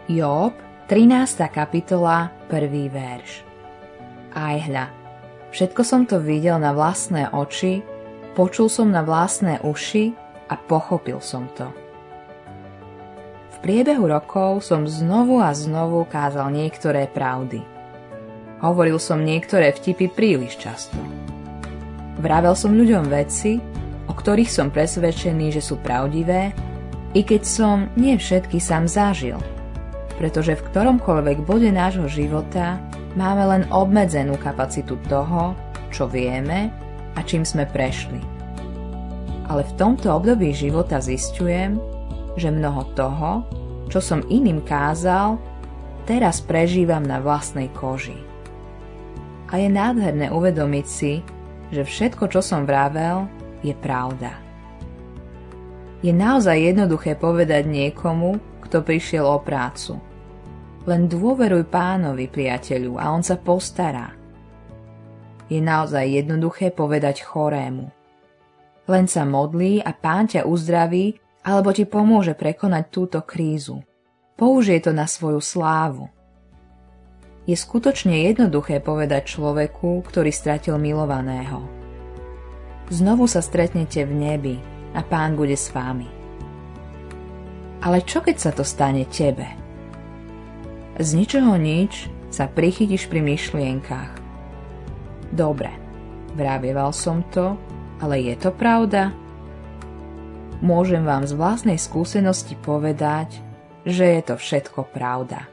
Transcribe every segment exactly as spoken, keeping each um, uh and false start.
Jób, trinásta kapitola, prvý verš. Aj hľa, všetko som to videl na vlastné oči, počul som na vlastné uši a pochopil som to. V priebehu rokov som znovu a znovu kázal niektoré pravdy. Hovoril som niektoré vtipy príliš často. Vravel som ľuďom veci, o ktorých som presvedčený, že sú pravdivé, i keď som nie všetky sám zažil, pretože v ktoromkoľvek bode nášho života máme len obmedzenú kapacitu toho, čo vieme a čím sme prešli. Ale v tomto období života zisťujem, že mnoho toho, čo som iným kázal, teraz prežívam na vlastnej koži. A je nádherné uvedomiť si, že všetko, čo som vravel, je pravda. Je naozaj jednoduché povedať niekomu, kto prišiel o prácu. Len dôveruj Pánovi, priateľu, a on sa postará. Je naozaj jednoduché povedať chorému. Len sa modlí a Pán ťa uzdraví, alebo ti pomôže prekonať túto krízu. Použije to na svoju slávu. Je skutočne jednoduché povedať človeku, ktorý stratil milovaného. Znovu sa stretnete v nebi a Pán bude s vámi. Ale čo keď sa to stane tebe? Z ničoho nič sa prichytíš pri myšlienkach. Dobre, vravieval som to, ale je to pravda? Môžem vám z vlastnej skúsenosti povedať, že je to všetko pravda.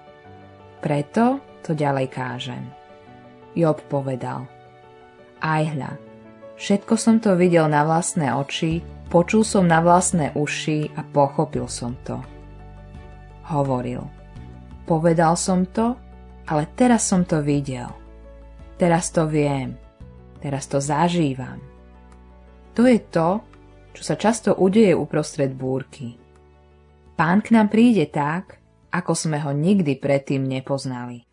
Preto to ďalej kážem. Jób povedal: Aj hľa, všetko som to videl na vlastné oči, počul som na vlastné uši a pochopil som to. Hovoril: Povedal som to, ale teraz som to videl. Teraz to viem. Teraz to zažívam. To je to, čo sa často udeje uprostred búrky. Pán k nám príde tak, ako sme ho nikdy predtým nepoznali.